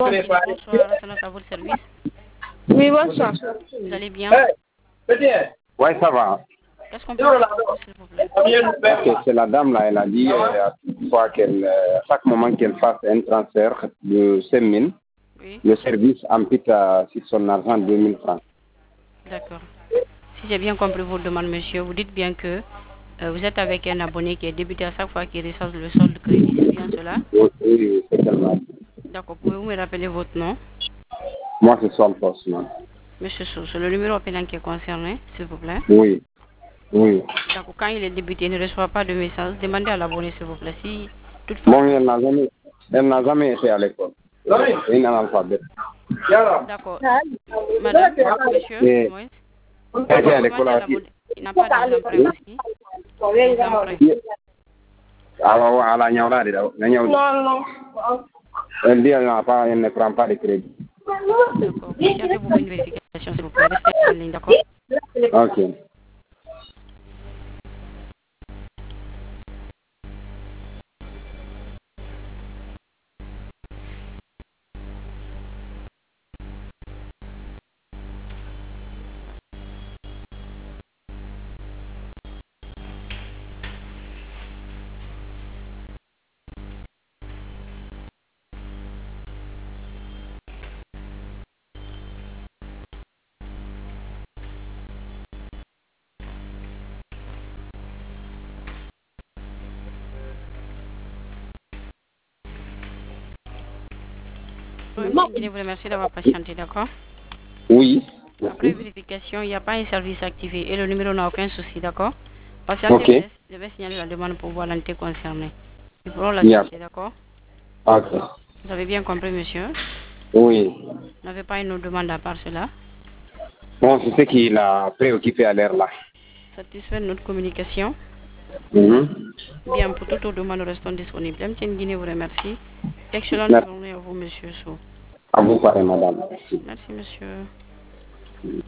Bonsoir, à votre service. Oui, bonsoir. Vous allez bien? Ouais, ça va. Qu'est-ce qu'on peut faire pour vous, s'il vous plaît? Ok, c'est la dame là, elle a dit à chaque moment qu'elle fasse un transfert de 5 000, Oui, le service ampute sur son argent 2 000 francs. d'accord. Si j'ai bien compris votre demande, monsieur, vous dites bien que vous êtes avec un abonné qui est débuté à chaque fois qu'il reçoit le solde de crédit, c'est bien cela? Oui, oui, c'est tellement. D'accord, pouvez-vous me rappeler votre nom? Moi, c'est son poste, non? Monsieur Sou, c'est le numéro appelant qui est concerné, s'il vous plaît. Oui, oui. D'accord, quand il est débuté, il ne reçoit pas de message, demandez à l'abonné, s'il vous plaît. Si toutefois... Bon, elle n'a jamais été à l'école. C'est une analphabète. D'accord. Madame, monsieur, Et Moïse, elle était à demandez l'école à aussi. l'abonné. Il n'a pas des emprunts aussi. Des emprunts. Alors, à la Niaoula, Non, non. elle dit qu'elle ne prend pas de crédit. D'accord. Patientez-vous pour une vérification, s'il vous plaît. Restez en ligne, d'accord? Ok. Monsieur Guinée vous remercie d'avoir patienté, d'accord? Oui. Après Merci. vérification, il n'y a pas un service activé et le numéro n'a aucun souci, d'accord? Patientez, Ok. je vais signaler la demande pour voir l'entité concernée. Ils pourront Yeah. l'assister, d'accord? Ok. Vous avez bien compris, monsieur? Oui. Vous n'avez pas une autre demande à part cela? Bon, c'est ce qui l'a préoccupé à l'heure là. Satisfait de notre communication? Mhm. Bien, pour toute autre demande, nous restons disponibles. M. Guinée vous remercie. Excellente Merci journée à vous, monsieur Sou. à vous, pareil, madame. Merci. Merci, monsieur.